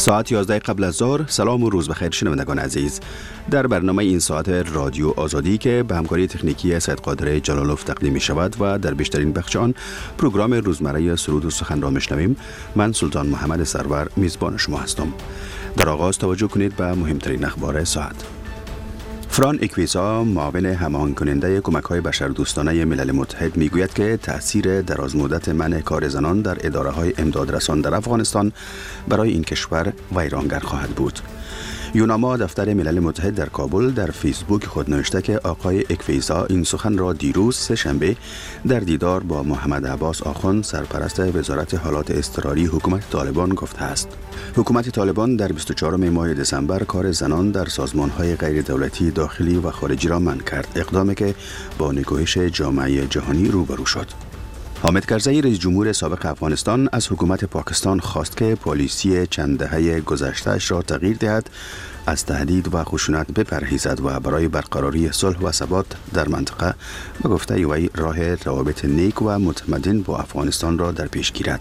ساعت 11 قبل از ظهر. سلام و روز بخیر شنوندگان عزیز. در برنامه این ساعت رادیو آزادی که به همکاری تکنیکی سید قادر جلالوف تقدیم می شود و در بیشترین بخش آن پروگرام روزمره سرود و سخن را میشنویم، من سلطان محمد سرور میزبان شما هستم. در آغاز توجه کنید به مهمترین اخبار ساعت. فران اکویسا، معاون هماهنگ کننده کمک‌های بشردوستانه ملل متحد، میگوید که تأثیر درازمدت منع کار زنان در اداره‌های امدادرسان در افغانستان برای این کشور ویرانگر خواهد بود. یوناما دفتر ملل متحد در کابل در فیسبوک خود نوشته که آقای اکویسا این سخن را دیروز سه‌شنبه در دیدار با محمد عباس آخوند، سرپرست وزارت حالات اضطراری حکومت طالبان گفته است. حکومت طالبان در 24 ماه دسامبر کار زنان در سازمان‌های غیر دولتی داخلی و خارجی را منع کرد، اقدامی که با نکوهش جامعه جهانی روبرو شد. حامد کرزی، رئیس جمهور سابق افغانستان، از حکومت پاکستان خواست که پالیسی چند دهه گذشته‌اش را تغییر دهد، از تهدید و خشونت بپرهیزد و برای برقراری صلح و ثبات در منطقه به گفته وی راه روابط نیک و متمدن با افغانستان را در پیش گیرد.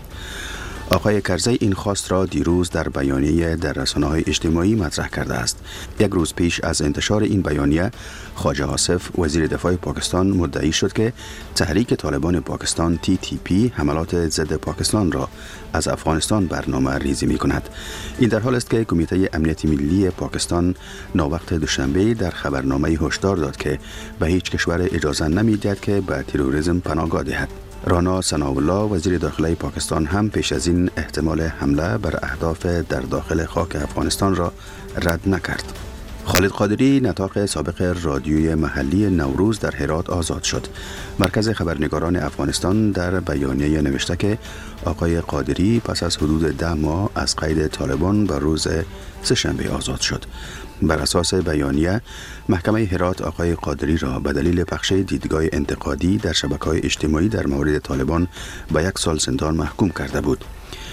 آقای کرزی این خواست را دیروز در بیانیه در رسانه‌های اجتماعی مطرح کرده است. یک روز پیش از انتشار این بیانیه، خواجه آصف، وزیر دفاع پاکستان، مدعی شد که تحریک طالبان پاکستان TTP حملات ضد پاکستان را از افغانستان برنامه ریزی می کند. این در حال است که کمیته امنیت ملی پاکستان ناوقت دوشنبه در خبرنامه هشدار داد که به هیچ کشور اجازه نمی دهد که به تروریسم پناهگاه دهد. رانا ثناءالله، وزیر داخلی پاکستان، هم پیش از این احتمال حمله بر اهداف در داخل خاک افغانستان را رد نکرد. خالد قادری، نطاق سابق رادیوی محلی نوروز، در هرات آزاد شد. مرکز خبرنگاران افغانستان در بیانیه نوشته که آقای قادری پس از حدود 10 ماه از قید طالبان به روز سه‌شنبه آزاد شد. بر اساس بیانیه، محکمه هرات آقای قادری را به دلیل پخش دیدگاه انتقادی در شبکه‌های اجتماعی در مورد طالبان به 1 سال زندان محکوم کرده بود.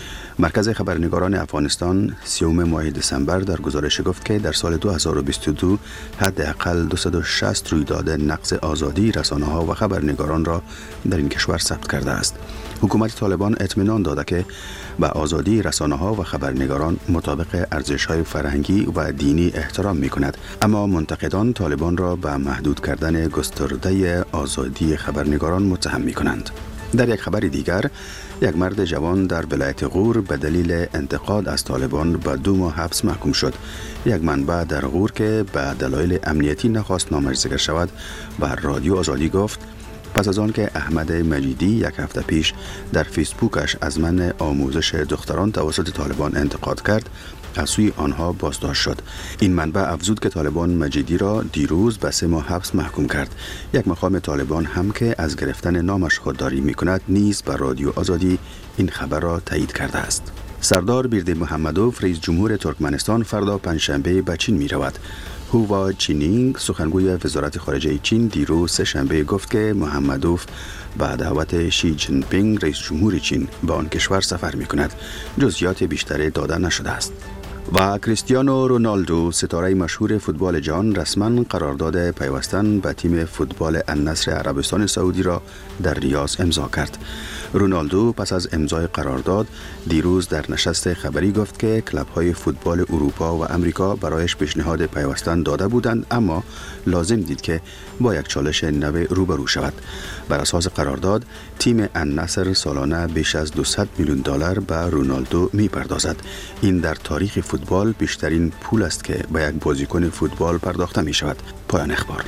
مرکز خبرنگاران افغانستان 30 ماه دسامبر در گزارش گفت که در سال 2022 حداقل 260 رویداد نقض آزادی رسانه‌ها و خبرنگاران را در این کشور ثبت کرده است. حکومت طالبان اطمینان داده که به آزادی رسانه‌ها و خبرنگاران مطابق ارزش‌های فرهنگی و دینی احترام می‌کند، اما منتقدان طالبان را به محدود کردن گسترده آزادی خبرنگاران متهم می‌کنند. در یک خبر دیگر، یک مرد جوان در ولایت غور به دلیل انتقاد از طالبان به 2 ماه حبس محکوم شد. یک منبع در غور که به دلایل امنیتی نخواست نامش ذکر شود، بر رادیو آزادی گفت پس از آن که احمد مجیدی 1 هفته پیش در فیسبوکش از منع آموزش دختران توسط طالبان انتقاد کرد، از سوی آنها بازداشت شد. این منبع افزود که طالبان مجیدی را دیروز به 3 ماه حبس محکوم کرد. یک مقام طالبان هم که از گرفتن نامش خودداری می کند نیز بر رادیو آزادی این خبر را تایید کرده است. سردار بیردی محمدوف، رئیس جمهور ترکمنستان، فردا پنجشنبه به چین می رود. هوا چینینگ، سخنگوی وزارت خارجه چین، دیروز سه‌شنبه گفت که محمدوف به دعوت شی جین پینگ، رئیس جمهور چین، به آن کشور سفر می کند. جزئیات بیشتری داده نشده است. و کریستیانو رونالدو، ستاره مشهور فوتبال جهان، رسما قرارداد پیوستن به تیم فوتبال النصر عربستان سعودی را در ریاض امضا کرد. رونالدو پس از امضای قرارداد دیروز در نشست خبری گفت که کلب‌های فوتبال اروپا و امریکا برایش پیشنهاد پیوستن داده بودند، اما لازم دید که با یک چالش نو روبرو شود. بر اساس قرارداد، تیم النصر سالانه بیش از $200 میلیون به رونالدو می‌پردازد. این در تاریخ فوتبال بیشترین پول است که به یک بازیکن فوتبال پرداخته می شود. پایان اخبار.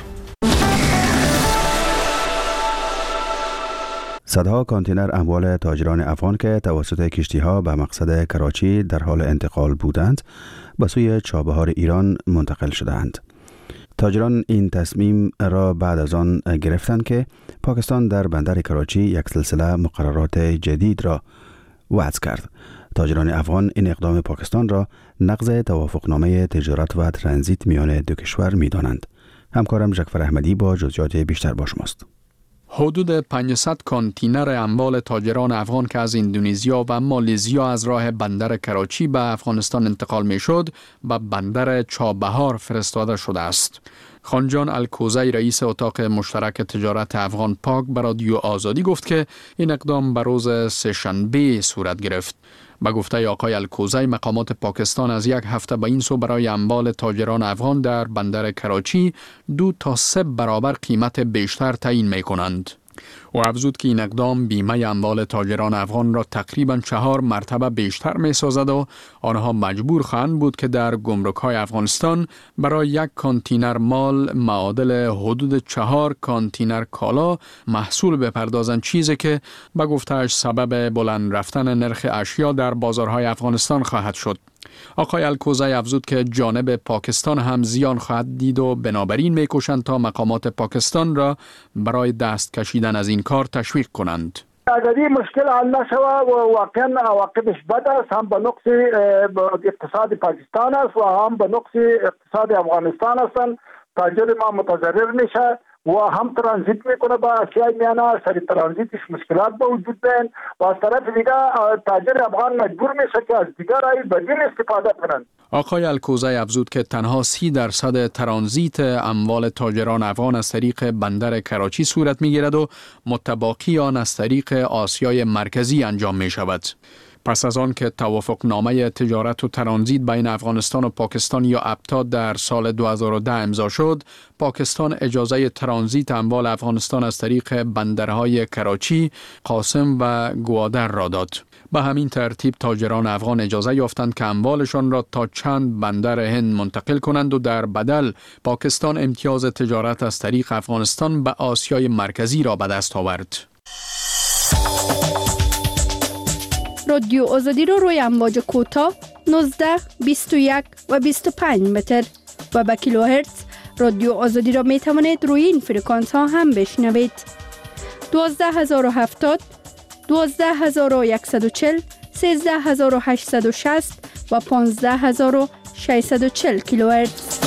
صدها کانتینر اموال تاجران افغان که توسط کشتی‌ها به مقصد کراچی در حال انتقال بودند، به سوی چابهار ایران منتقل شدند. تاجران این تصمیم را بعد از آن گرفتند که پاکستان در بندر کراچی یک سلسله مقررات جدید را وضع کرد. تاجران افغان این اقدام پاکستان را نقض توافقنامه تجارت و ترانزیت میان دو کشور می‌دانند. همکارم جعفر احمدی با جزئیات بیشتر با شماست. حدود 500 کانتینر اموال تاجران افغان که از اندونزیا و مالزیا از راه بندر کراچی به افغانستان انتقال می شد، به بندر چابهار فرستاده شده است. خانجان الکوزی، رئیس اتاق مشترک تجارت افغان پاک، به رادیو آزادی گفت که این اقدام به روز سه‌شنبه صورت گرفت. به گفته آقای الکوزی، مقامات پاکستان از یک هفته به این سو برای اموال تاجران افغان در بندر کراچی 2 تا 3 برابر قیمت بیشتر تعیین می کنند. و افزود که این اقدام بیمه اموال تاجران افغان را تقریباً 4 مرتبه بیشتر می سازد و آنها مجبور خواهند بود که در گمرک‌های افغانستان برای 1 کانتینر مال معادل حدود 4 کانتینر کالا محصول بپردازند، چیزی که به گفته‌اش سبب بلند رفتن نرخ اشیا در بازارهای افغانستان خواهد شد. آقای الکوزی افزود که جانب پاکستان هم زیان خواهد دید و بنابراین می‌کوشند تا مقامات پاکستان را برای دست کشیدن از این کار تشویق کنند. اگر این مشکل حل نشود و واقعا عواقبش بد است، هم به نقص اقتصاد پاکستان است و هم به نقص اقتصاد افغانستان است. تاجر ما متضرر میشه و هم ترانزیت میکنه با آسیای میانه، سری ترانزیتش مشکلات به وجود میاد و از طرف دیگه تاجر افغان مجبور میشه که از دیگر راه بدیل استفاده کنند. آقای الکوزی افزود که تنها 30% ترانزیت اموال تاجران افغان از طریق بندر کراچی صورت میگیرد و متباقی آن از طریق آسیای مرکزی انجام می شود. پس از آن که توافقنامه تجارت و ترانزیت بین افغانستان و پاکستان یا ابتا در سال 2010 امضا شد، پاکستان اجازه ترانزیت اموال افغانستان از طریق بندرهای کراچی، قاسم و گوادر را داد. به همین ترتیب تاجران افغان اجازه یافتند که اموالشان را تا چند بندر هند منتقل کنند و در بدل پاکستان امتیاز تجارت از طریق افغانستان به آسیای مرکزی را به دست آورد. رادیو آزادی را روی امواج کوتاه 19، 21 و 25 متر و به کیلوهرتز رادیو آزادی را می توانید روی این فرکانس ها هم بشنوید. 12070، 12140، 13860 و 15640 کیلوهرتز.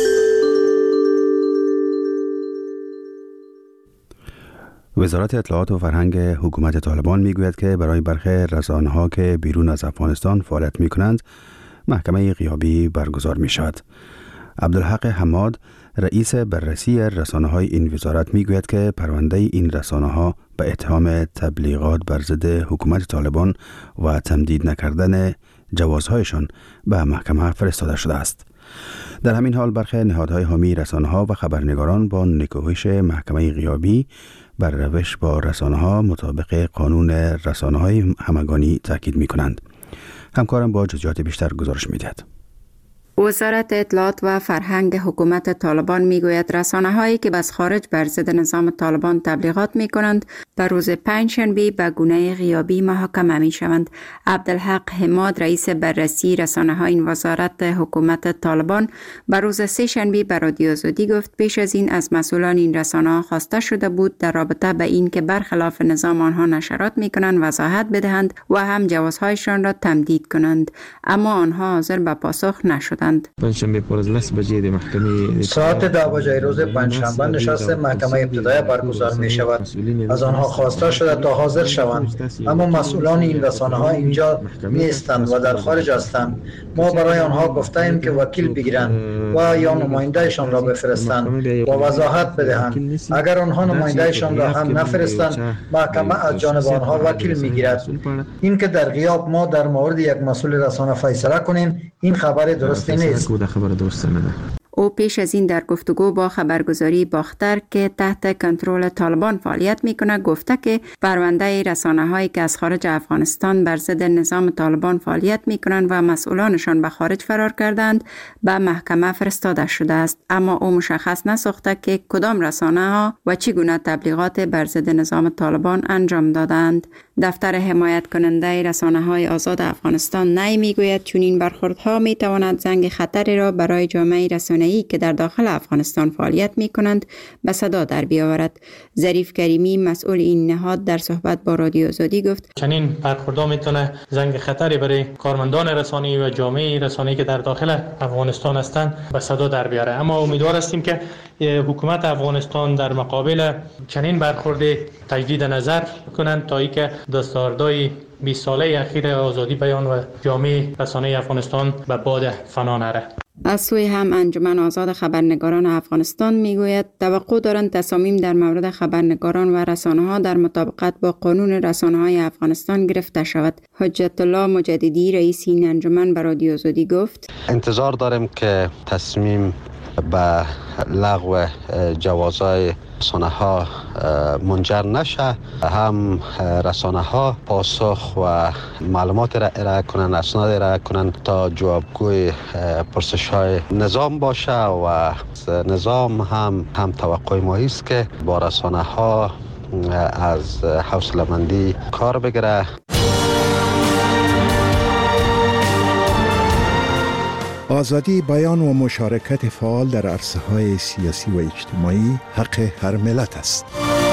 وزارت اطلاعات و فرهنگ حکومت طالبان میگوید که برای برخی رسانه‌ها که بیرون از افغانستان فعالیت می‌کنند محکمه غیابی برگزار می‌شود. عبدالحق حماد رئیس بررسی رسانه‌های این وزارت میگوید که پرونده این رسانه‌ها به اتهام تبلیغات بر ضد حکومت طالبان و تمدید نکردن جوازهایشان به محکمه فرستاده شده است. در همین حال برخی نهادهای حامی رسانه‌ها و خبرنگاران با نکوهش محکمه غیابی بر روش با رسانه‌ها مطابق قانون رسانه‌های همگانی تاکید می‌کنند. همکارم با جزئیات بیشتر گزارش می‌دهد. وزارت اطلاعات و فرهنگ حکومت طالبان میگوید رسانه‌هایی که از خارج بر ضد نظام طالبان تبلیغات می‌کنند در روز پنجشنبه به گونه غیابی محاکمه می‌شوند. عبدالحق حماد رئیس بررسی رسانه‌های این وزارت حکومت طالبان بر روز سه‌شنبه به رادیو آزادی گفت پیش از این از مسئولان این رسانه‌ها خواسته شده بود در رابطه به این که برخلاف نظام آنها نشرات می‌کنند وضاحت بدهند و هم جوازهایشان را تمدید کنند، اما آنها حاضر به پاسخ نشدند. پنجشنبه پر از لس بجه د محکمه ساعت 10 بجه روز پنجشنبه نشست محکمه ابتدایی برگزار می شود. از آنها خواسته شده تا حاضر شوند، اما مسئولان این رسانه ها اینجا نیستند و در خارج هستند. ما برای آنها گفته ایم که وکیل بگیرند و یا نمایندهشان را بفرستند و وضاحت بدهند. اگر آنها نمایندهشان را هم نفرستند، محکمه از جانب آنها وکیل میگیرد. این که در غیاب ما در مورد یک مسئول رسانه فیصله کنیم، این خبر درست نیست. او پیش از این در گفتگو با خبرگزاری باختر که تحت کنترل طالبان فعالیت میکنه گفته که پرونده رسانه هایی که از خارج افغانستان بر ضد نظام طالبان فعالیت میکنند و مسئولانشان به خارج فرار کردند به محکمه فرستاده شده است، اما او مشخص نساخته که کدام رسانه ها و چگونه تبلیغات بر ضد نظام طالبان انجام دادند. دفتر حمایت کننده رسانه های آزاد افغانستان نی میگوید چنین برخوردها می تواند زنگ خطری را برای جامعه رسانه‌ای که در داخل افغانستان فعالیت می کنند به صدا در بیاورد. ظریف کریمی مسئول این نهاد در صحبت با رادیو آزادی گفت چنین برخوردها میتونه زنگ خطری برای کارمندان رسانه‌ای و جامعه رسانه‌ای که در داخل افغانستان هستند به صدا در بیاره، اما امیدوار هستیم که حکومت افغانستان در مقابل چنین برخورد تجدید نظر کنند تا اینکه دستاوردهای 20 ساله اخیر آزادی بیان و جامعه رسانه افغانستان به باد فنا نره. از سوی هم انجمن آزاد خبرنگاران افغانستان میگوید توقع دارند تصامیم در مورد خبرنگاران و رسانه‌ها در مطابقت با قانون رسانه‌های افغانستان گرفته شود. حجت الله مجددی رئیس این انجمن به رادیو آزادی گفت انتظار داریم که تصمیم به لغو جوازهای رسانه‌ها منجر نشه، هم رسانه‌ها پاسخ و معلومات را ارائه کنند، اسناد ارائه کنند تا جوابگوی پرسش‌های نظام باشه و نظام هم توقع ما است که با رسانه‌ها از حوصله‌مندی کار بگیره. آزادی بیان و مشارکت فعال در عرصه‌های سیاسی و اجتماعی حق هر ملت است.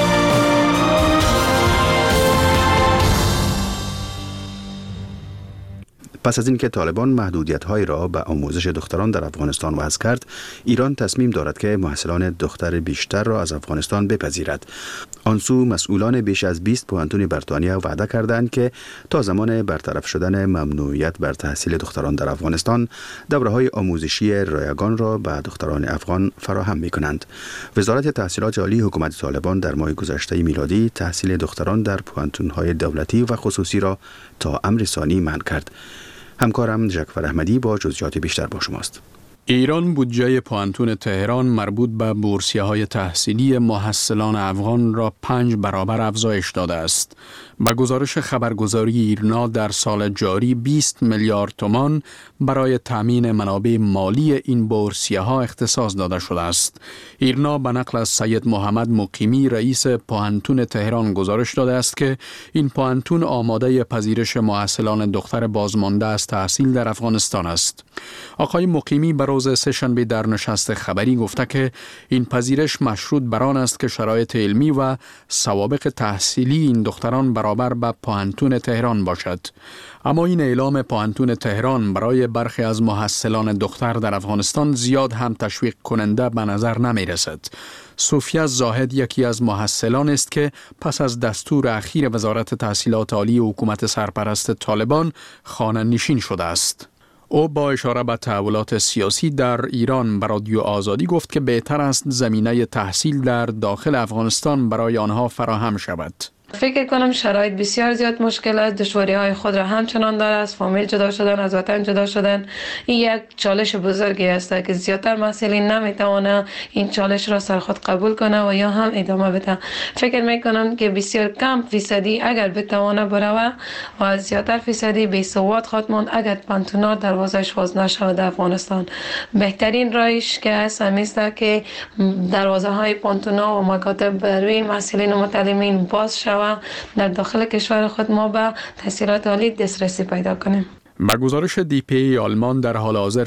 پس از اینکه طالبان محدودیت‌های را به آموزش دختران در افغانستان وضع کرد، ایران تصمیم دارد که مؤهلان دختر بیشتر را از افغانستان بپذیرد. آن سو مسئولان بیش از 20 پوهنتون بریتانیا وعده کردند که تا زمان برطرف شدن ممنوعیت بر تحصیل دختران در افغانستان، دوره‌های آموزشی رایگان را به دختران افغان فراهم می‌کنند. وزارت تحصیلات عالی حکومت طالبان در ماه گذشته میلادی تحصیل دختران در پوهنتون‌های دولتی و خصوصی را تا امر ثانی منع کرد. همکارم جعفر احمدی با جزئیات بیشتر با شماست. ایران بودجه پوهنتون تهران مربوط به بورسیه‌های تحصیلی محصلان افغان را 5 برابر افزایش داده است. به گزارش خبرگزاری ایرنا در سال جاری 20 میلیارد تومان برای تامین منابع مالی این بورسیه‌ها اختصاص داده شده است. ایرنا به نقل از سید محمد مقیمی رئیس پوهنتون تهران گزارش داده است که این پوهنتون آماده پذیرش محصلان دختر بازمانده از تحصیل در افغانستان است. آقای مقیمی به روز سه‌شنبه در نشست خبری گفته که این پذیرش مشروط بر آن است که شرایط علمی و سوابق تحصیلی این دختران برابر به پوهنتون تهران باشد. اما این اعلام پوهنتون تهران برای برخی از محصلان دختر در افغانستان زیاد هم تشویق کننده به نظر نمی رسد. صوفیه زاهد یکی از محصلان است که پس از دستور اخیر وزارت تحصیلات عالی حکومت سرپرست طالبان خانه نشین شده است. او با اشاره به تحولات سیاسی در ایران به رادیو آزادی گفت که بهتر است زمینه تحصیل در داخل افغانستان برای آنها فراهم شود. فکر کنم شرایط بسیار زیاد مشکل است، دشواری های خود را همچنان داره، از فامیل جدا شدن، از وطن جدا شدن. این یک چالش بزرگی است که زیادتر مسئولین نمیتونه این چالش را سر خود قبول کنه و یا هم ادامه بده. فکر میکنم که بسیار کم فیصدی اگر بتونه بروه و زیادتر فیصدی بی سواد خود ماند اگر پانتونا دروازش باز نشود در افغانستان. بهترین راهش که هست است که دروازه های پانتونا و مکاتب برای مسئولین و متعلمین باز شود، در داخل کشور خود ما به تحصیلات عالی دسترسی پیدا کنیم. با گزارش دیپی آلمان در حال حاضر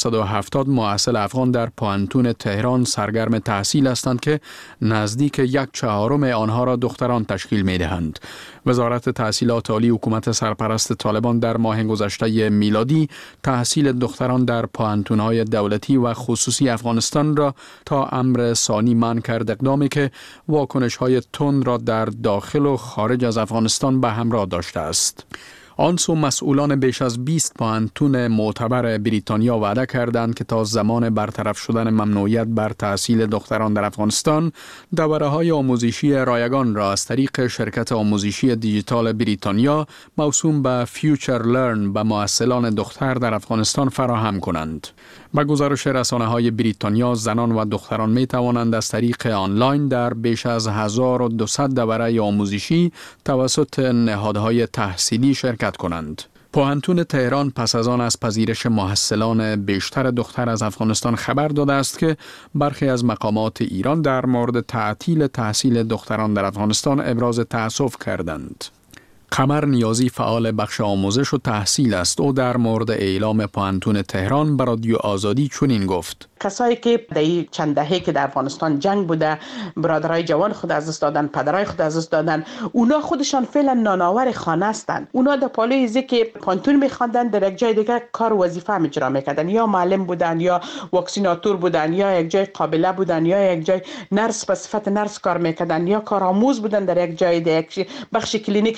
470 محصل افغان در پوهنتون تهران سرگرم تحصیل هستند که نزدیک 1/4 آنها را دختران تشکیل می دهند. وزارت تحصیلات عالی حکومت سرپرست طالبان در ماه گذشته میلادی تحصیل دختران در پوهنتون‌های دولتی و خصوصی افغانستان را تا امر ثانی منع کرد، اقدامی که واکنش‌های تند را در داخل و خارج از افغانستان به همراه داشته است. آنسو مسئولان بیش از 20 پوهنتون معتبر بریتانیا وعده کردند که تا زمان برطرف شدن ممنوعیت بر تحصیل دختران در افغانستان، دوره‌های آموزشی رایگان را از طریق شرکت آموزشی دیجیتال بریتانیا موسوم به فیوچر لرن به محصلان دختر در افغانستان فراهم کنند. با گزارش رسانه‌های بریتانیا، زنان و دختران می توانند از طریق آنلاین در بیش از 1200 دوره آموزشی توسط نهادهای تحصیلی شرکت کنند. پوهنتون تهران پس از آن از پذیرش محصلان بیشتر دختر از افغانستان خبر داده است که برخی از مقامات ایران در مورد تعطیل تحصیل دختران در افغانستان ابراز تأسف کردند. قمر نیازی فعال بخش آموزش و تحصیل است. او در مورد اعلام پوهنتون تهران به رادیو آزادی چنین گفت: کسایی که در این چند دهه که در افغانستان جنگ بوده، برادرای جوان خود از دست دادن، پدرای خود از دست دادن، اونا خودشان فعلا نانآور خانه هستند. اونا در پالوی ازی که پانتون می‌خواندن در یک جای دیگه کار وظیفه اجرا می‌کردن، یا معلم بودن، یا واکسیناتور بودن، یا یک جای قابله بودن، یا یک جای نرس به صفت نرس کار می‌کردن، یا کارآموز بودن در یک جای دیگه بخش کلینیک شخصی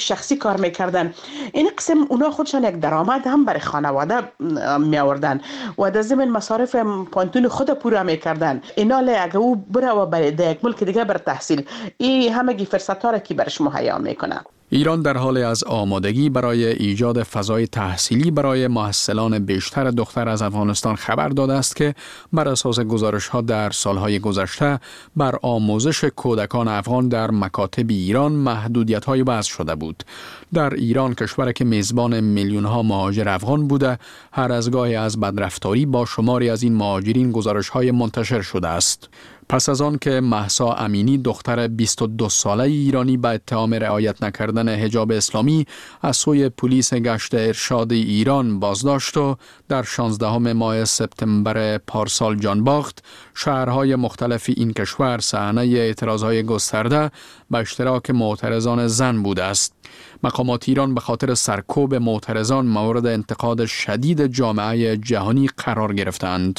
کار میکردن. این قسم اونا خودشان یک درآمد هم برای خانواده می آوردن و در ضمن مصارف پانتون خود پورا میکردن. اینا اگه او بره و برای یک ملک دیگه بر تحصیل، این همگی فرصت ها را که برش مهیا میکنه. ایران در حال از آمادگی برای ایجاد فضای تحصیلی برای محصلان بیشتر دختر از افغانستان خبر داده است که بر اساس گزارش‌ها در سالهای گذشته بر آموزش کودکان افغان در مکاتب ایران محدودیت‌های وضع شده بود. در ایران، کشوری که میزبان میلیون‌ها مهاجر افغان بوده، هر از گاهی از بدرفتاری با شماری از این مهاجرین گزارش‌های منتشر شده است. پس از آن که مهسا امینی، دختر 22 ساله ایرانی، به اتهام رعایت نکردن حجاب اسلامی از سوی پلیس گشت ارشاد ایران بازداشت و در 16 ماه سپتامبر پارسال جان باخت، شهرهای مختلف این کشور صحنه اعتراضهای گسترده به اشتراک معترضان زن بوده است. مقامات ایران به خاطر سرکوب معترضان مورد انتقاد شدید جامعه جهانی قرار گرفتند.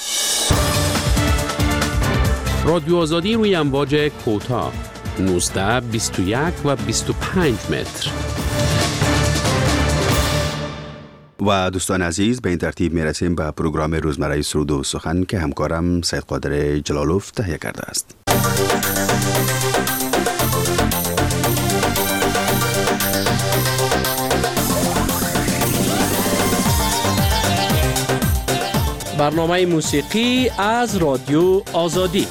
رادیو آزادی روی امواج کوتاه 19، 21 و 25 متر. و دوستان عزیز، به این ترتیب میرسیم به پروگرام روزمره سرود و سخن که همکارم سید قادر جلالوف تهیه کرده است. برنامه موسیقی از رادیو آزادی.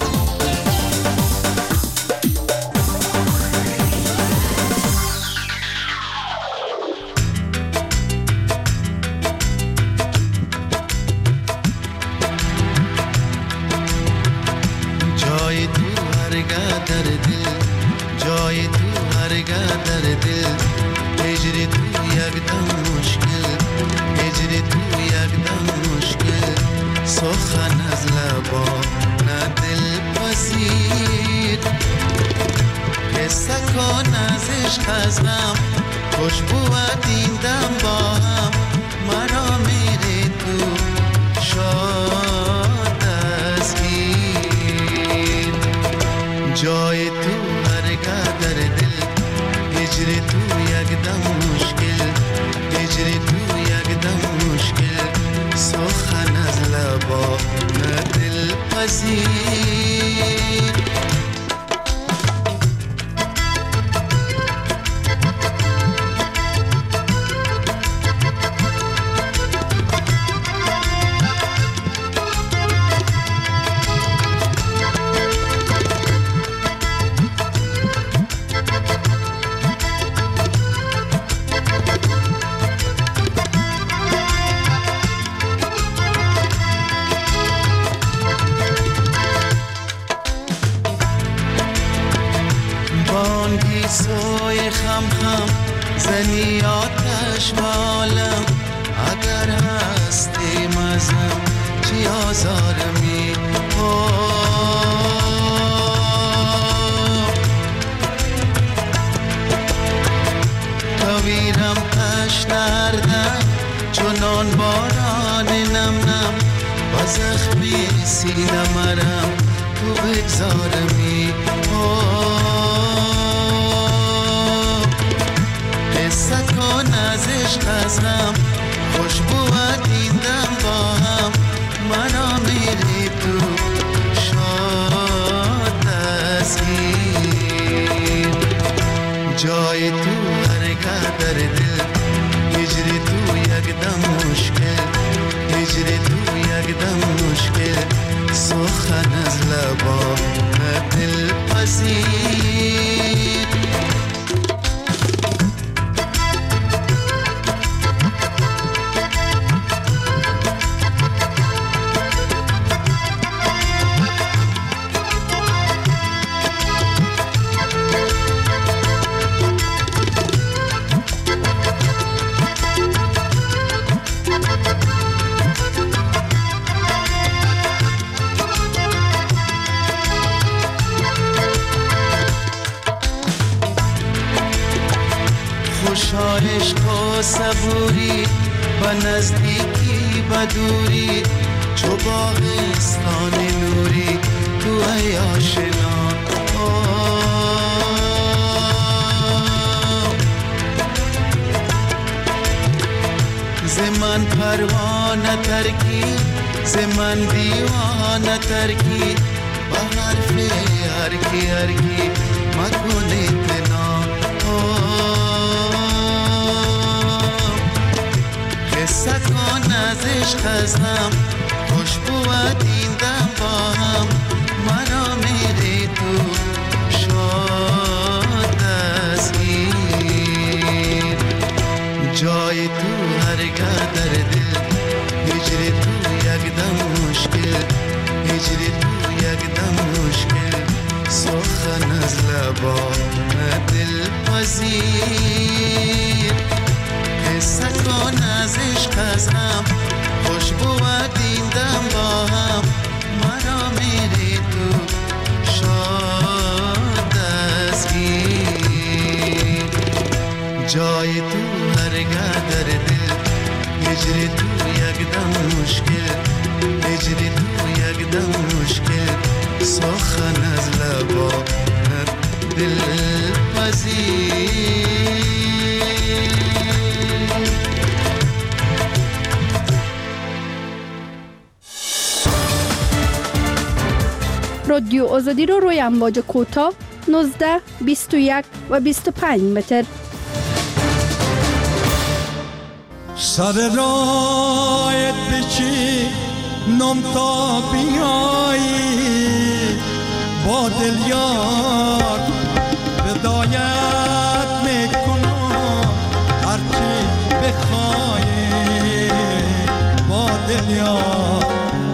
جای تو هرگاه در دل، جای تو هرگاه در دل، هجر تو یک دم مشکل، هجر تو یک دم مشکل، سخن از لبا نه دل پذیر، قصه کن از عشق از غم، خوش بود این دم با هم، مرا میره تو شاد از گیر. جای تو هرگاه در دل، هجر تو یک دم مشکل، هجر تو یک دم مشکل، سخن از لبا نه دل پذیر. سوی خم خم زنی آتش و عالم، اگر هستی مزم چی آزارمی، تویرم پشت نردم چونان باران نم نم، با زخمی سینه مرم تو بگذارمی. قصه کن از عشق از غم، خوش بود این دم با هم، مرا میری تو شاد از گیر. جای تو هرگاه در دل، هجر تو یک دم مشکل، هجر تو یک دم مشکل، سخن از لبا نه دل پذیر. عشق و صبوری و نزدیکی و دوری، چو باغستان نوری تو ای آشنا. من پروانه ترکی ز من دیوانه ترکی با حرف هرکی هرکی مکن اتنا قصه کن از عشق ازم خوشبو و دیندم با هم مرا میری تو شاد دستگیر جای تو هرگاه در دل هجر تو یک دم مشکل هجر تو یک دم مشکل سخن از لبان دل پذیر قصه کن از عشق از هم خوشبو و دیندم با هم مرا میری تو شاد دستگیر جای تو هرگاه در دل هجر تو یک دم مشکل هجر تو یک دم مشکل سخن از لبان دل پذیر رادیو آزادی رو روی امواج کوتاه 19 21 و 25 متر. سر رایت بچی نم تا بیایی با دل یار بدایت میکنم هرچی بخوایی با دل یار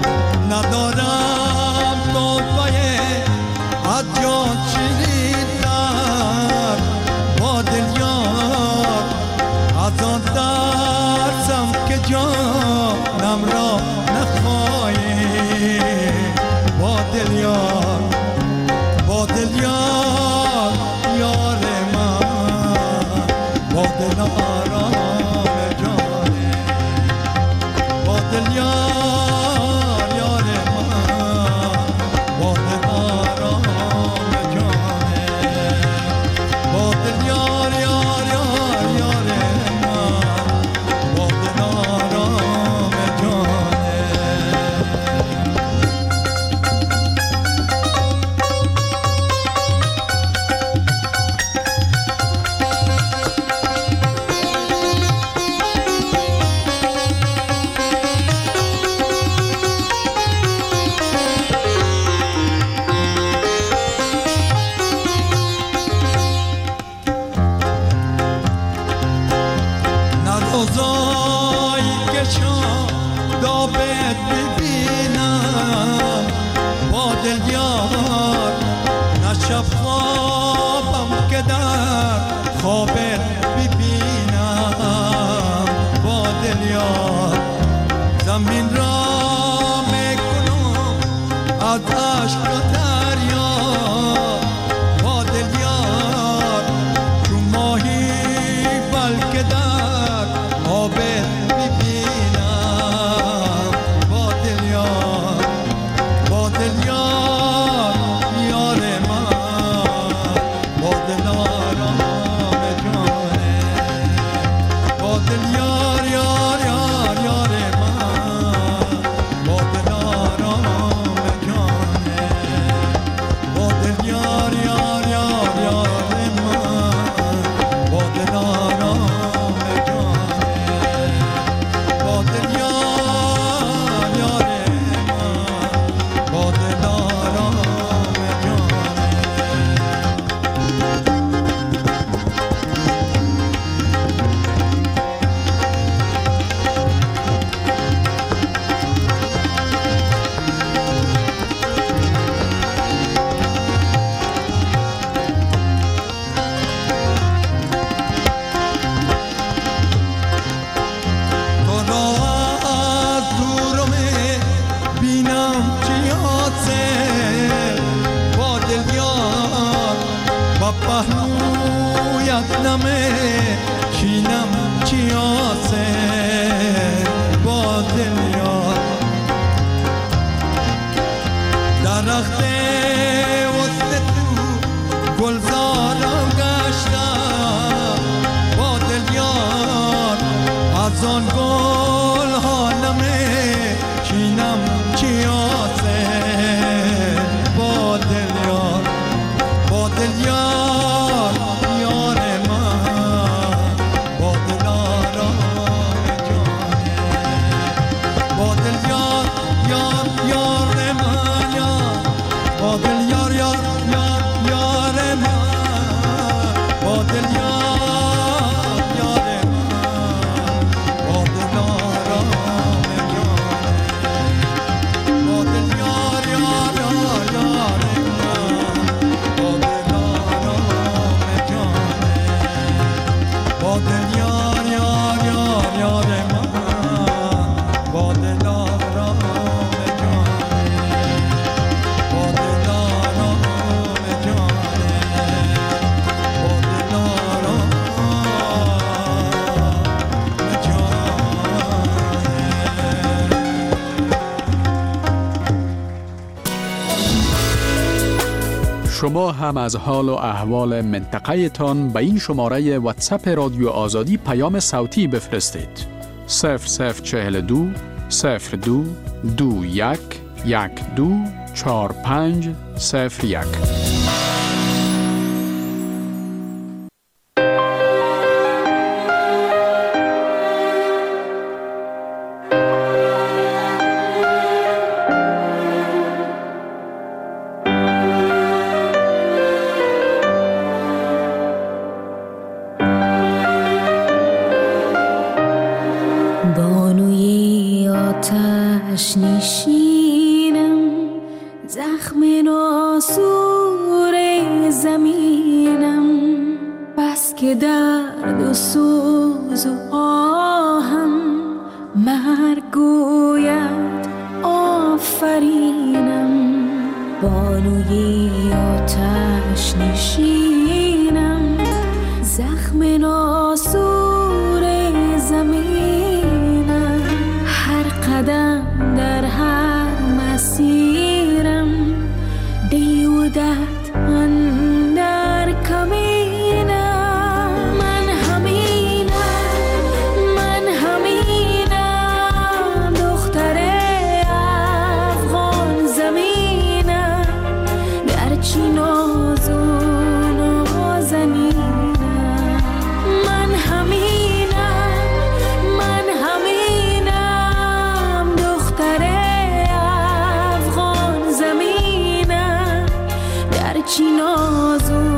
ندارم توفه از جان چریدن با دل یار از آن درسم که جانم را نخواهی با دل یار یار من با دل آرام جانه با دل یار من با دل آرام جانه با دل یار من با دل آرام جانه روزایی که شادابت ببینم با دل یار نه شب خوابم که در خوابت ببینم با دل یار زمین را میکنم از عشق و دریا با دل یار چون ماهی بلکه در آبت ببینم با دل یار یار من با دل آرام جانه با دل یار من با دل آرام جانه با دل یار من با دل آرام پهلویت نمیشینم چیاسه با دل یار درخت وسط تو گلزارم گشتم با دل یار از آن گل شما هم از حال و احوال منطقه تان به این شماره واتساپ رادیو آزادی پیام صوتی بفرستید. 0042 02 21 12 45 01. نشینم زخم ناسور زمینم، بس که درد و سوز و آهم مرگ گوید آفرینم. بانوی آتش نشینم زخم ناسور زمینم، هر قدم در هر مسیرم دیودت اندر کمینم. من همینم دختر افغان زمینم، گرچه ناز و نازنینم. من همینم دختر افغان زمینم، گرچه ناز و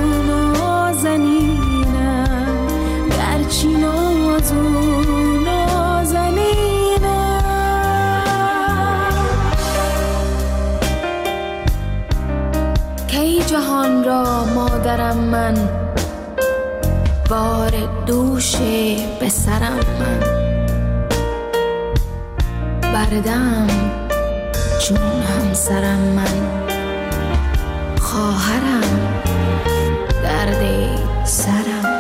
نازنینم، گرچه ناز و نازنینم. کی جهان را مادرم من، بار دوش پسرم من، بردم چون همسرم من، خواهرم درد سرم من.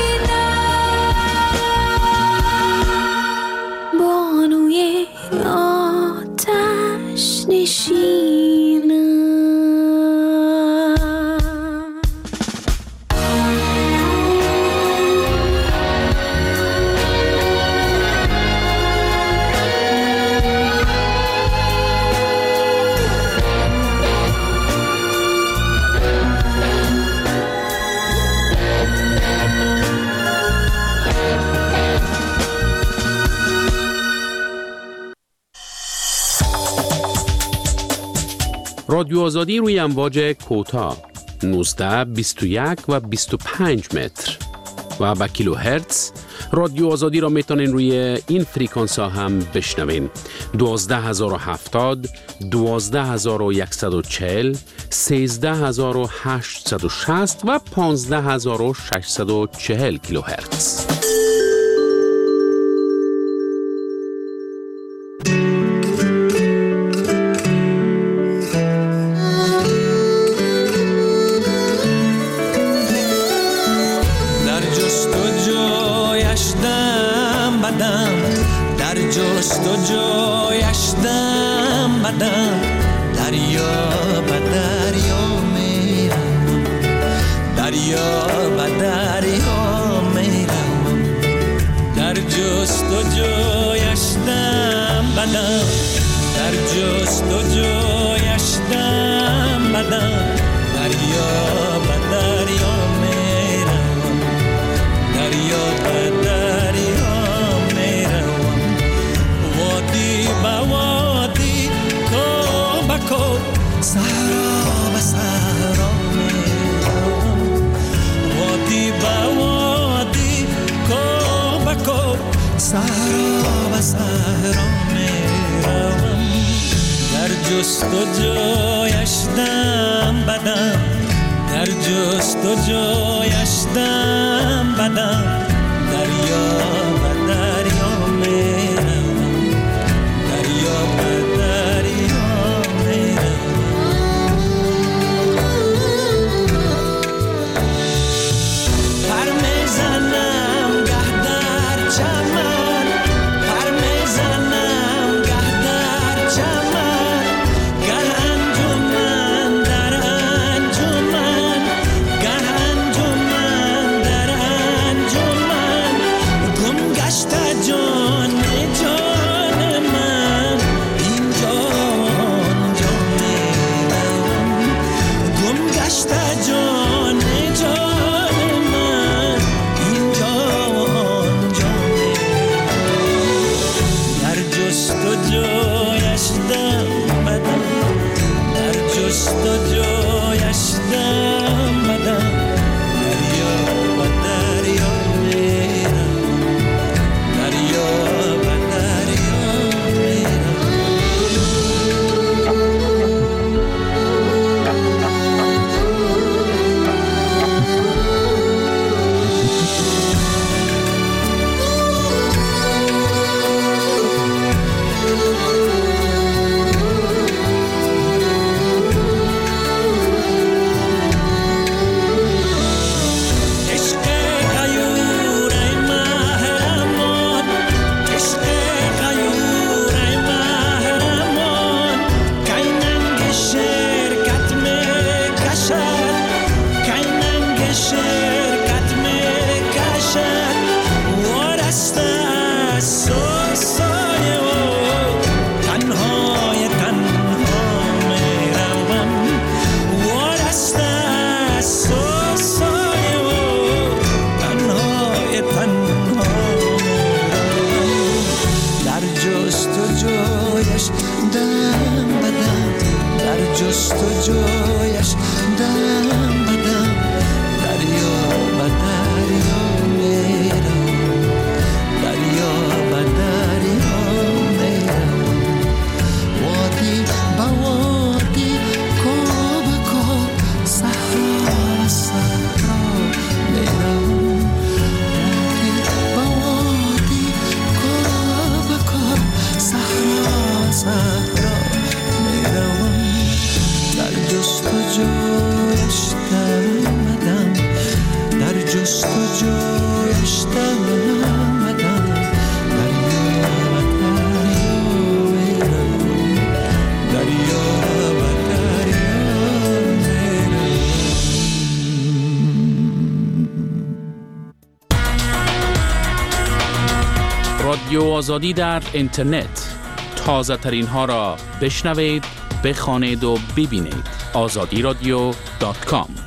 Oh رادیو آزادی روی امواج کوتاه 19 21 و 25 متر و با کیلو هرتز. رادیو آزادی را میتونین روی این فریکانس ها هم بشنوین. 12070 12140 13860 و 15640 کیلو هرتز. رادیو آزادی در اینترنت. تازه ترین ها را بشنوید، بخوانید و ببینید. azadiradio.com.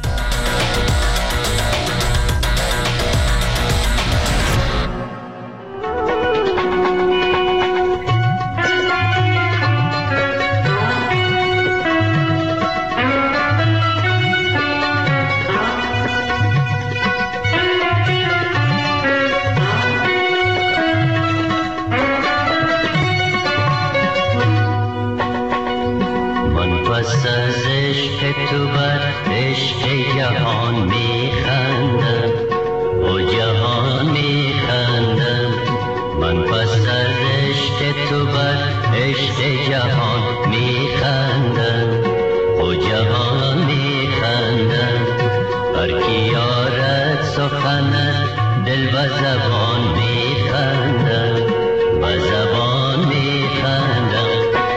پس از عشق تو بر عشق جهان میخندم، او جهان میخندم. من پس از عشق تو بر عشق جهان میخندم، او جهان میخندم. هر کی یارد سخنت دل به زبان میخندم، به زبان میخندم.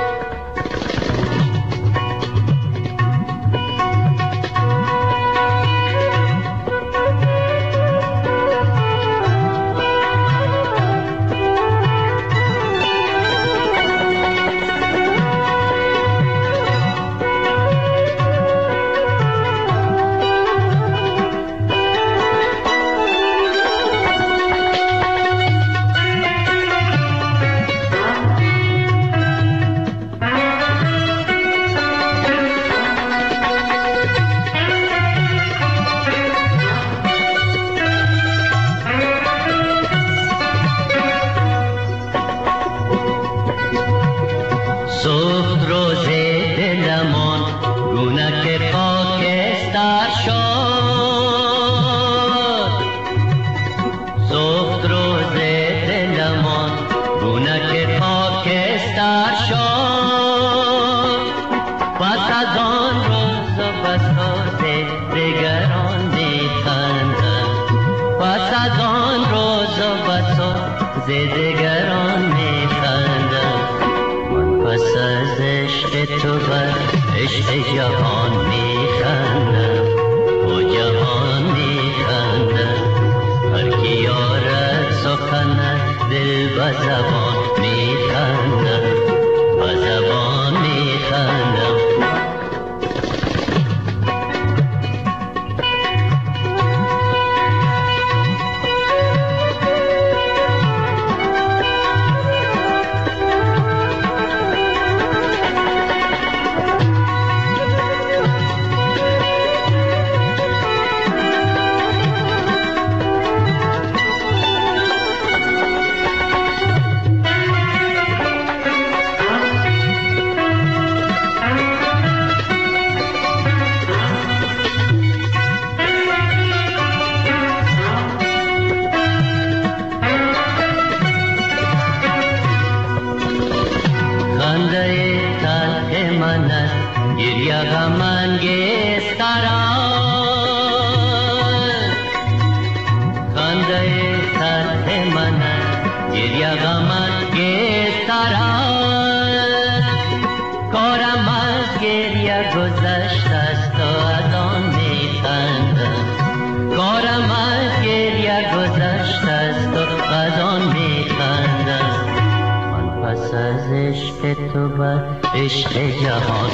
عشق جهان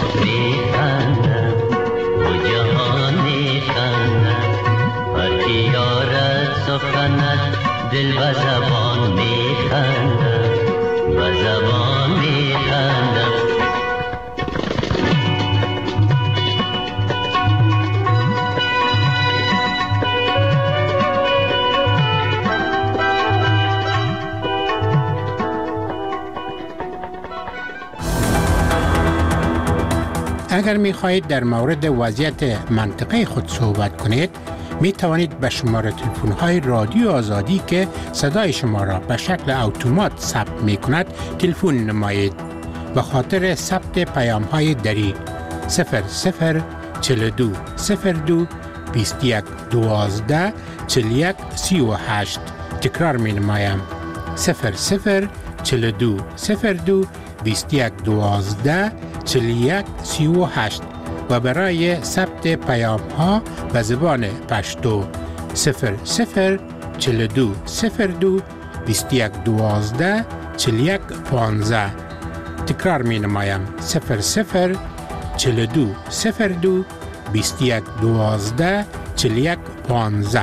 میخندم، او جهان میخندم. هر کی یارد سخنت دل به زبان میخندم، به زبان میخندم. اگر می خواهید در مورد وضعیت منطقه خود صحبت کنید، می توانید به شماره تلفن های رادیو آزادی که صدای شما را به شکل اتومات ثبت می کند تلفن نمایید. به خاطر ثبت پیام های دری 00 42 02 21 12 41 38. تکرار می نمایم 00 42 02 21 12 41 38 و برای ثبت پیام ها به زبان پشتو 00 42 02 21 12 41 15. تکرار می نمایم 00 42 02 21 12 41 15.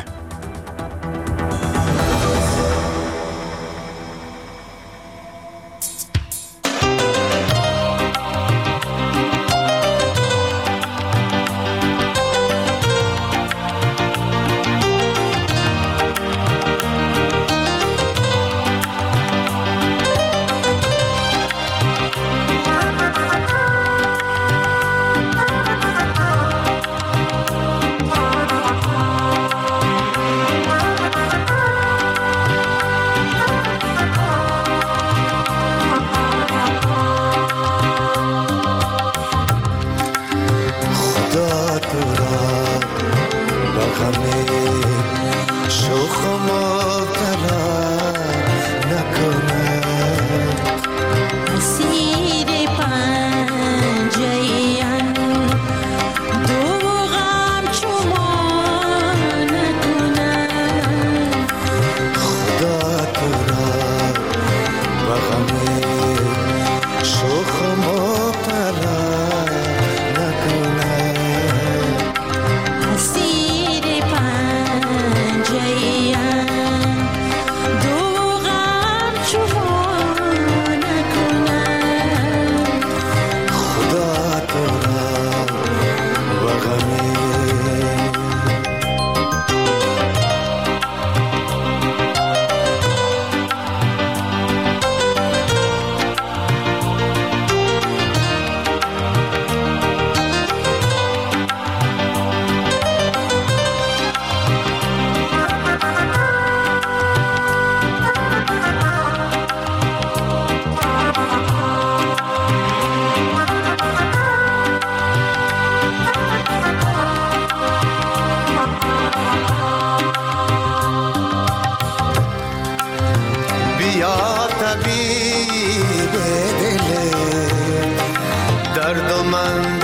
دردمند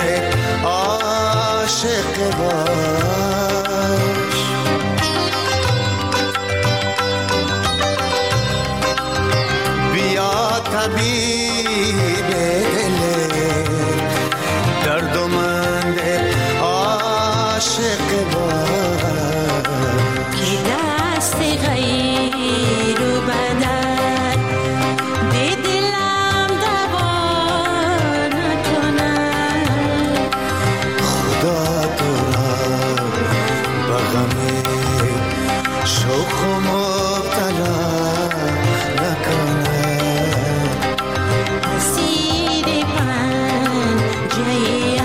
عاشق باش. بیا طبیب دل دردمند عاشق باش. که دست غیر و بدن به دلم دوا نکنن. خدا تو را به غم شوق و مبتلا نکنن. اسیر پنجه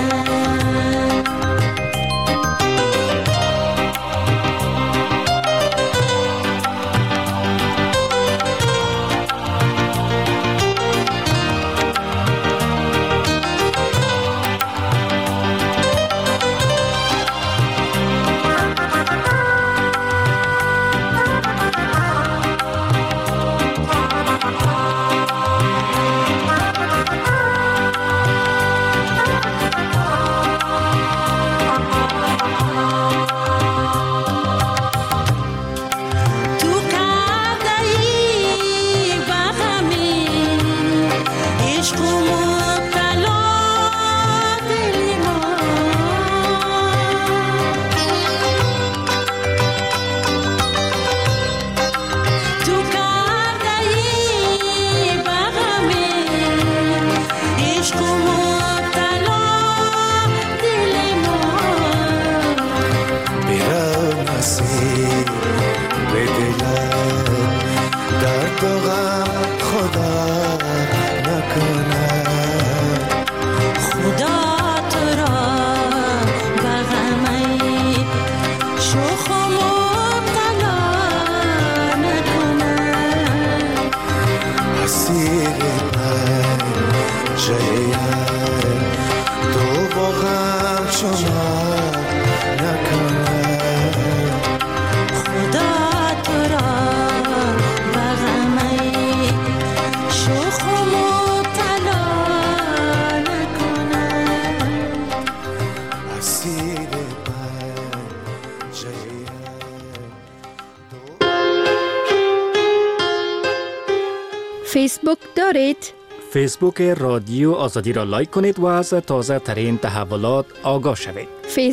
فیسبوک دارید؟ فیسبوک رادیو آزادی را لایک کنید و از تازه ترین تحولات آگاه شوید.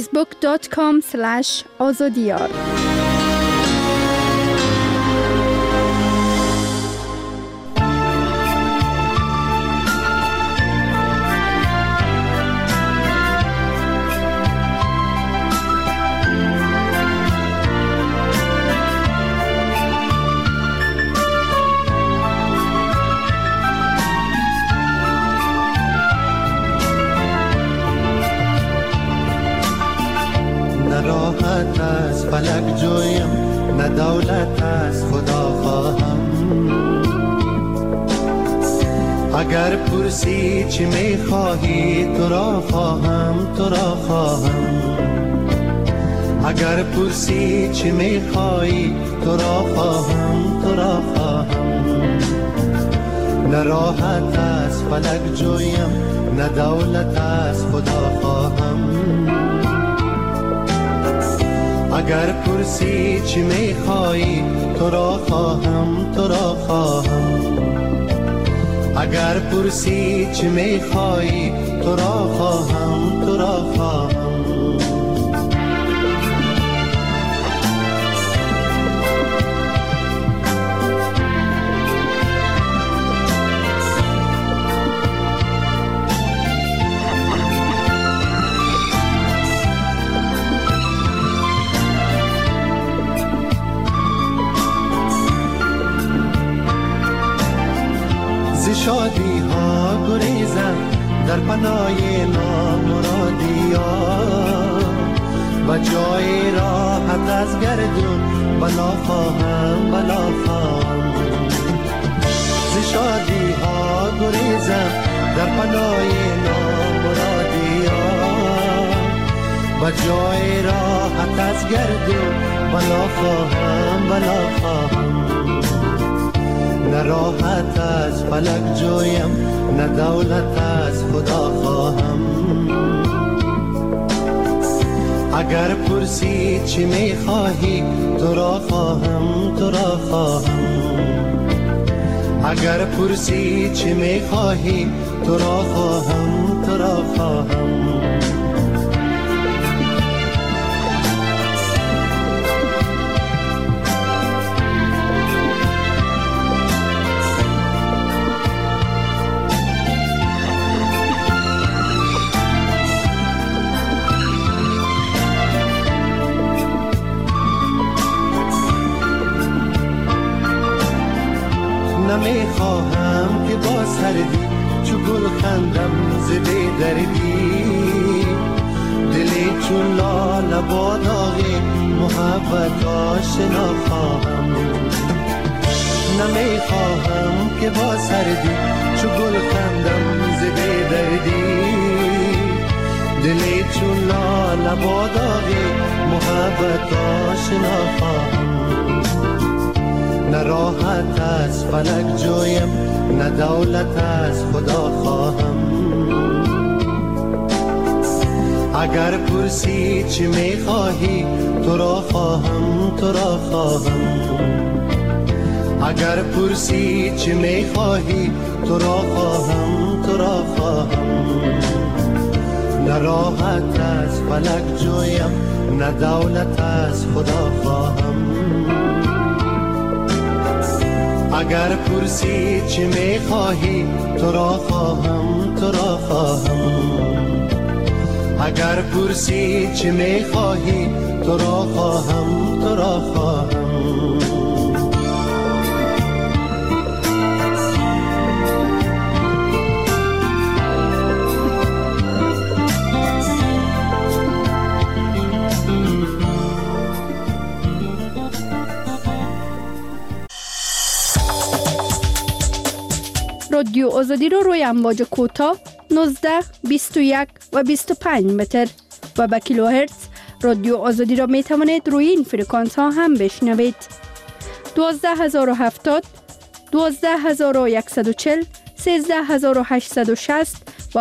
facebook.com/azadiyar. راحت از فلک جویم، نه دولت از خدا خواهم. اگر پرسی چی میخواهی تو را خواهم، تو را خواهم. اگر پرسی چی میخواهی تو را خواهم، تو را خواهم. نه راحت از فلک جویم، نه دولت از خدا خواهم. اگر پرسی چی میخوایی تو را خواهم، تو را خواهم. اگر پرسی چی میخوایی تو را خواهم، تو را خواهم. شادی ها گریزم در پناه نامرادی ها و جای راحت از گردون بلا خواهم، بلا خواهم. ز شادی ها گریزم در پناه نامرادی ها و جای راحت از گردون بلا خواهم، بلا خواهم. نه راحت از فلک جویم، نه دولت از خدا خواهم. اگر پرسی چی میخواهی تو را خواهم، تو را خواهم. اگر پرسی چی میخواهی تو را خواهم، تو را خواهم. نمیخواهم که با سردی چو گل خندم ز بی دردی، دلی چون لاله با داغی محبت آشنا خواهم. نمیخواهم که با سردی چو گل خندم ز بی دردی، دلی چون لاله با داغی محبت آشنا خواهم. نه راحت از فلک جویم، نه دولت از خدا خواهم. اگر پرسی چی میخواهی تو را خواهم، تو را خواهم. اگر پرسی چی میخواهی تو را خواهم، تو را خواهم. نه راحت از فلک جویم، نه دولت از خدا خواهم. اگر پرسی چی میخواهی تو را خواهم، تو را خواهم. اگر پرسی چی میخواهی تو را خواهم، تو را خواهم. رادیو آزادی رو روی امواج کوتاه 19، 21 و 25 متر و به کیلوهرتز رادیو آزادی را می توانید روی این فرکانس ها هم بشنوید. 12070، 12140، 13860 و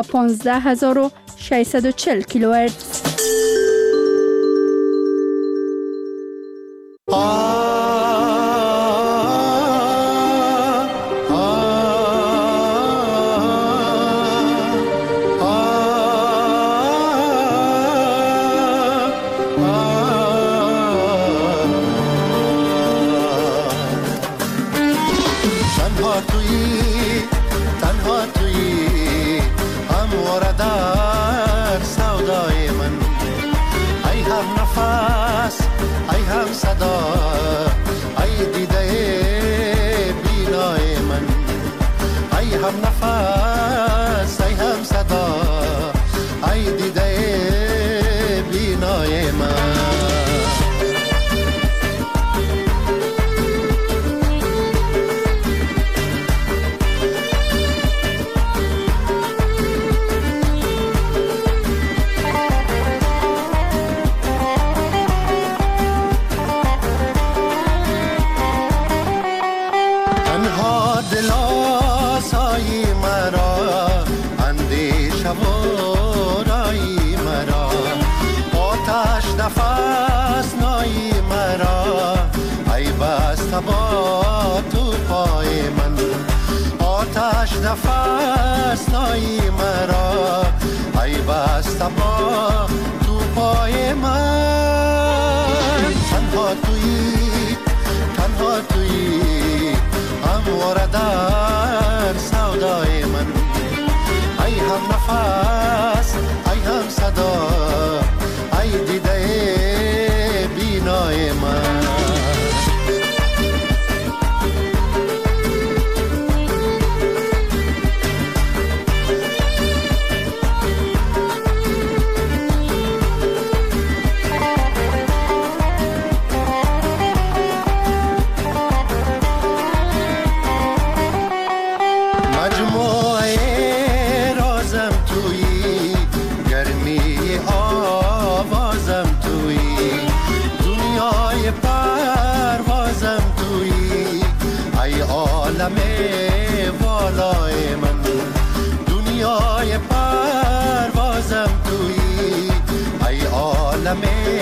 15640 کیلوهرتز. نفس نایی مرا ای بسته با تو پای من. تنها تویی، تنها تویی همواره در سودای من. ای هم نفس، ای هم صدا، ای دیده بینای من. والای من دنیای پروازم تویی ای عالم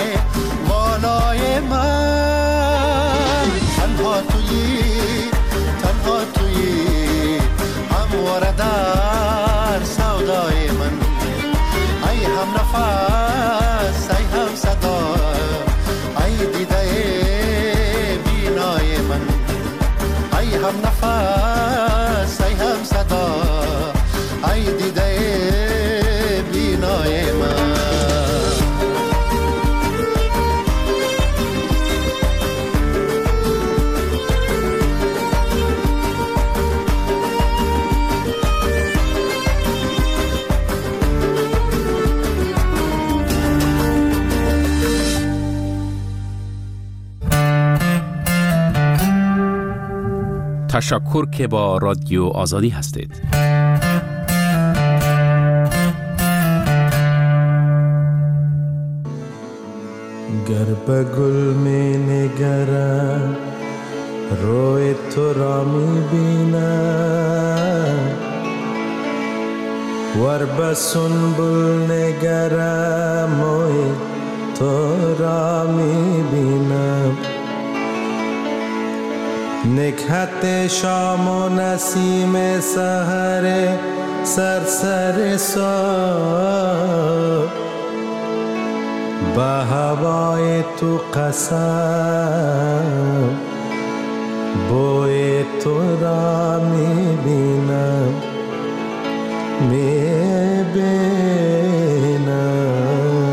نفس ای هم صدا ای دیده بینای من ای هم نفس ای هم صدا ای دیده بینای من تشکر که با رادیو آزادی هستید. گر به گل می نگرم روی تو را می بینم ور به سنبل نگرم موی تو را می بینم نکهت شام و نسیم سحر سرسر صبح به هوای تو قسم بوی تو را می بینم می بینم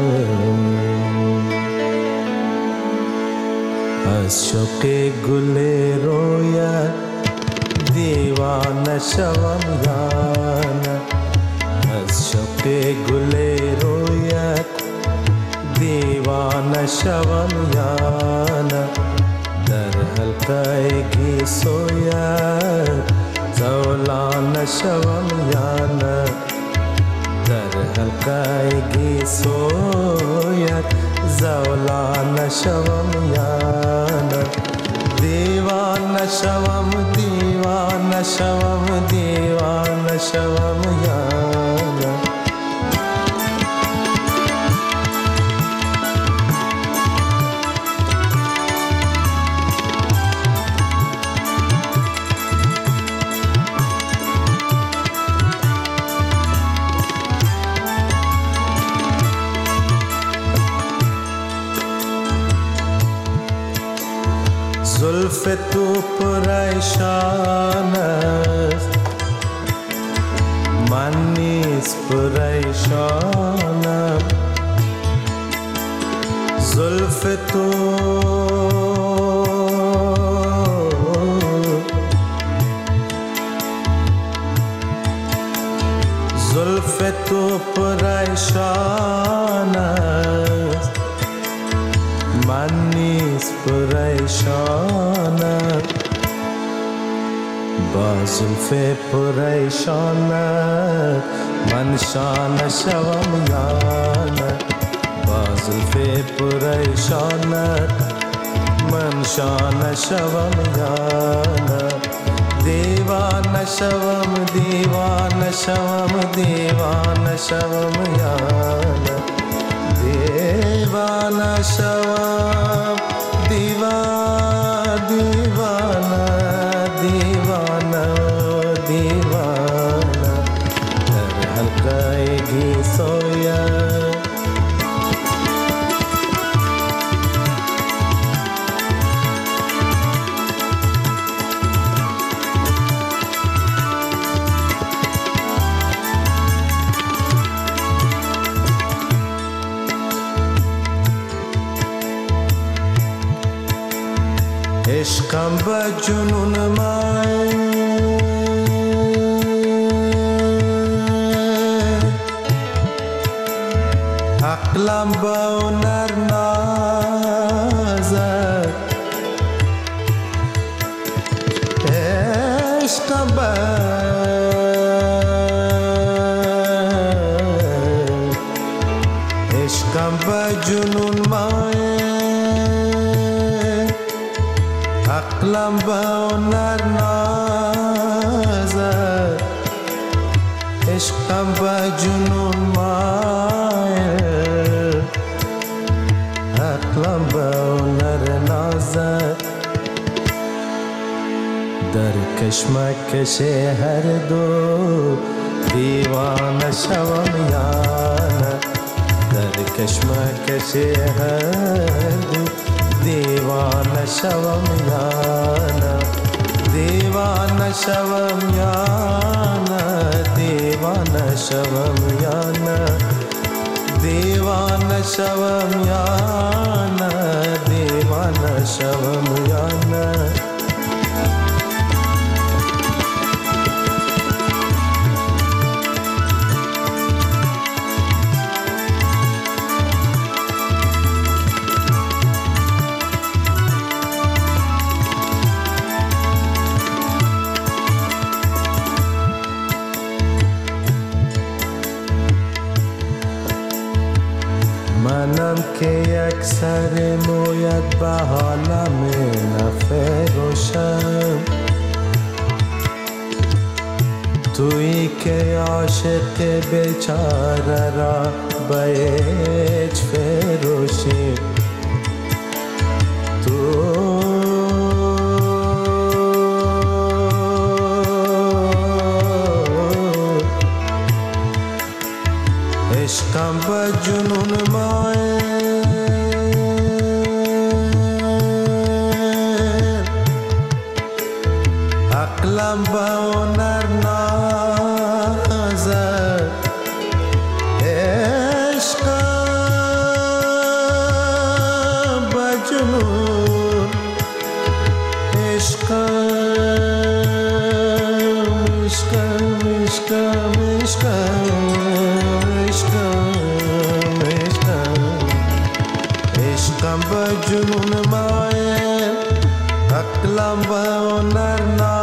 از شوق گل رویت دیوانه شوم یا نه از شوق گل رویت دیوانه شوم یا نه در حلقه گیسویت زولانه شوم یا نه در حلقه گیسویت زولانه شوم یا نه دیوانه شوم دیوانه شوم دیوانه شوم یا نه زلف تو پریشان است من نیز پریشانم زلف تو زلف تو پریشان است من نیز پریشانم با زلف پریشانت من شانه شوم یا نه با زلف پریشانت من شانه شوم یا نه دیوانه شوم دیوانه شوم دیوانه شوم یا نه دیوانه شوم دیوانه دیوانه دیوانه دیوانه در حلقه گیسویت عشقم به جنون من عقلم به هنر نازد عشقم به عشقم به جنون من عقلم به هنر نازد عشقم به جنون مایل عقلم به هنر نازد در کشمکش هر دو دیوانه شوم یا نه کشمکش هر دو دیوانه شوم یا نه دیوانه شوم یا نه دیوانه شوم یا نه دیوانه شوم یا نه دیوانه شوم یا نه منم که یک سر مویت به حالم نفروشم تویی که عاشق بیچاره را به هیچ فروشی تو عشقم به جنون مایه عقلم به هنر نازد عشقم به جنون عشقم عشقم عشقم عشقم به جنون مایه عقلم به هنر